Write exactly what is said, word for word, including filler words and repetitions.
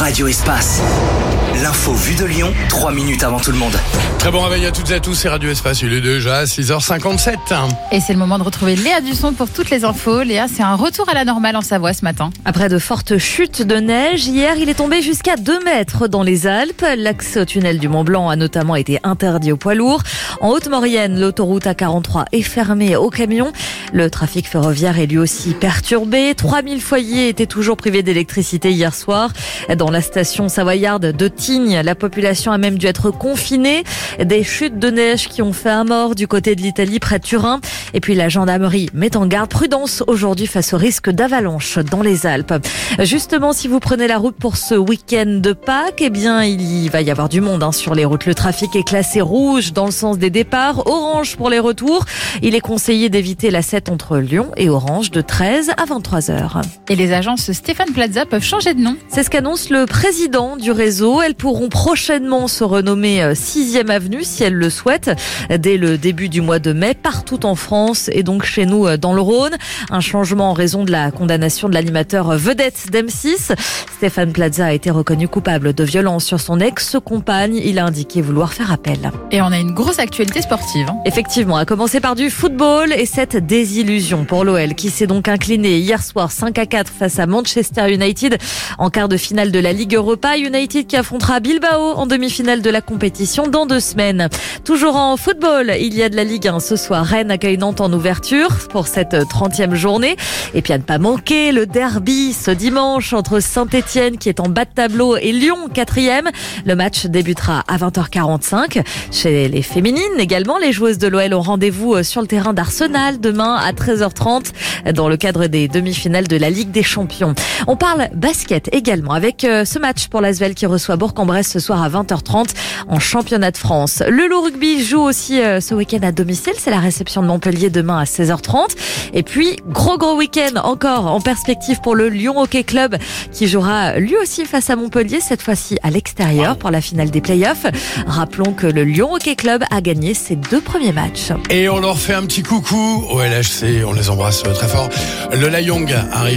Radio Espace. L'info vue de Lyon, trois minutes avant tout le monde. Très bon réveil à toutes et à tous, c'est Radio Espace, il est déjà six heures cinquante-sept. Et c'est le moment de retrouver Léa Dusson pour toutes les infos. Léa, c'est un retour à la normale en Savoie ce matin. Après de fortes chutes de neige, hier il est tombé jusqu'à deux mètres dans les Alpes. L'accès au tunnel du Mont Blanc a notamment été interdit aux poids lourds. En Haute-Maurienne, l'autoroute A quarante-trois est fermée aux camions. Le trafic ferroviaire est lui aussi perturbé. trois mille foyers étaient toujours privés d'électricité hier soir. Dans la station savoyarde de Tignes, la population a même dû être confinée. Des chutes de neige qui ont fait un mort du côté de l'Italie, près de Turin. Et puis la gendarmerie met en garde prudence aujourd'hui face au risque d'avalanche dans les Alpes. Justement, si vous prenez la route pour ce week-end de Pâques, eh bien, il y va y avoir du monde hein, sur les routes. Le trafic est classé rouge dans le sens des départs, orange pour les retours. Il est conseillé d'éviter la sept entre Lyon et Orange de treize à vingt-trois heures. Et les agences Stéphane Plaza peuvent changer de nom. C'est ce qu'annonce le président du réseau. Elles pourront prochainement se renommer sixième avenue si elles le souhaitent dès le début du mois de mai partout en France et donc chez nous dans le Rhône. Un changement en raison de la condamnation de l'animateur vedette d'M six. Stéphane Plaza a été reconnu coupable de violence sur son ex-compagne. Il a indiqué vouloir faire appel. Et on a une grosse actualité sportive. Hein. Effectivement, à commencer par du football et cette désillusion pour l'O L qui s'est donc incliné hier soir cinq à quatre face à Manchester United en quart de finale de la Ligue Europa. United qui affrontera Bilbao en demi-finale de la compétition dans deux semaines. Toujours en football, il y a de la Ligue un ce soir. Rennes accueille Nantes en ouverture pour cette trentième journée. Et puis à ne pas manquer le derby ce dimanche entre Saint-Etienne qui est en bas de tableau et Lyon quatrième. Le match débutera à vingt heures quarante-cinq. Chez les féminines également, les joueuses de l'O L ont rendez-vous sur le terrain d'Arsenal demain à treize heures trente dans le cadre des demi-finales de la Ligue des Champions. On parle basket également avec ce match pour l'Asvel qui reçoit Bourg-en-Bresse ce soir à vingt heures trente en championnat de France. Le Loup Rugby joue aussi ce week-end à domicile. C'est la réception de Montpellier demain à seize heures trente. Et puis, gros gros week-end encore en perspective pour le Lyon Hockey Club qui jouera lui aussi face à Montpellier, cette fois-ci à l'extérieur pour la finale des playoffs. Rappelons que le Lyon Hockey Club a gagné ses deux premiers matchs. Et on leur fait un petit coucou au L H C, on les embrasse très fort. Le Layong arrive.